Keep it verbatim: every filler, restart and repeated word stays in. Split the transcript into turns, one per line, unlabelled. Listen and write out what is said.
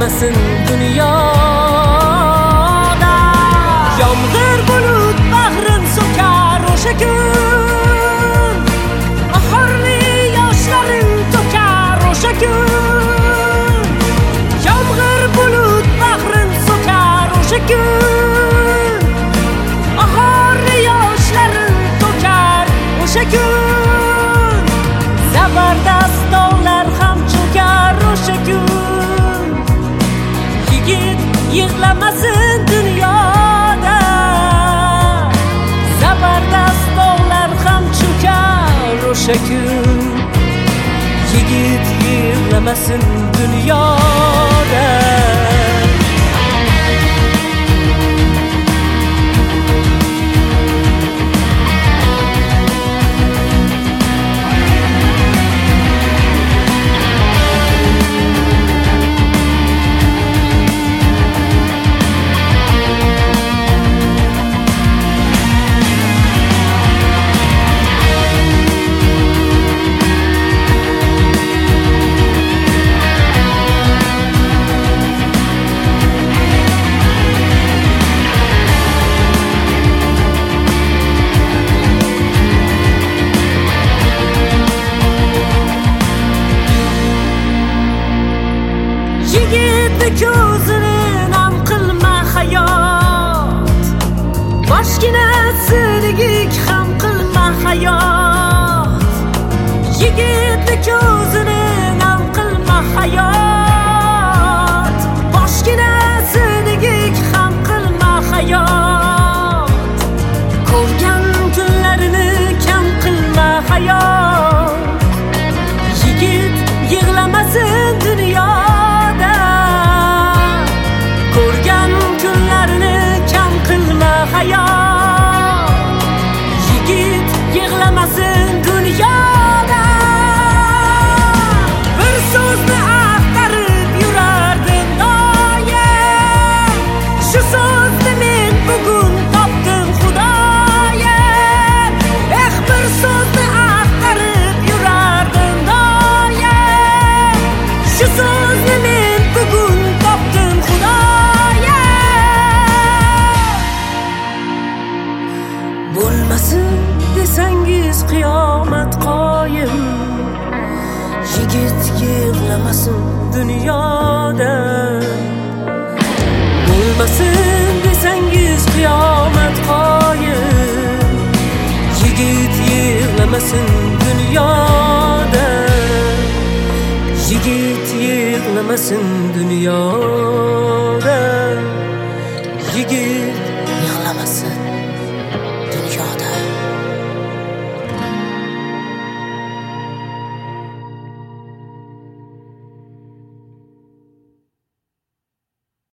yig'lamasin dunyoda. Yomg'ir bulut bag'rin so'kar o'sha kun, bahorli yoshlarin to'kar o'sha kun. Yomg'ir bulut bag'rin so'kar o'sha kun, bahorli yoshlarin to'kar o'sha kun. Zabardast dog'lar ham cho'kar o'sha kun. Yigit yig'lamasin dunyoda. Zabardast dog'lar ham cho'kar o'sha kun. Yigit yig'lamasin dunyoda. Yigitni ko'zini nam qilma hayot, boshginasiligik ham qilma hayot. Yigitni ko'zini nam qilma hayot, boshginasiligik ham qilma hayot. Ko'rgan kunlarini kam qilma hayot. Yigit yig'lamasin dunyoda. Ko'rgan kunlarini kam qilma hayot. Yigit yig'lamasin dunyoda. Bir so'zni axtarib yurardim doim, shu so'zni men bugun topdim Xudoyim. Eh, bir so'zni axtarib yurardim doim, shu so'zni men bugun topdim Xudoyim. Bo'lmasin desangiz qiyomat qoyim, yigit yig'lamasin dunyoda. Bo'lmasin desangiz qiyomat qoyim, yigit yig'lamasin dunyoda. Yigit yig'lamasin dunyoda.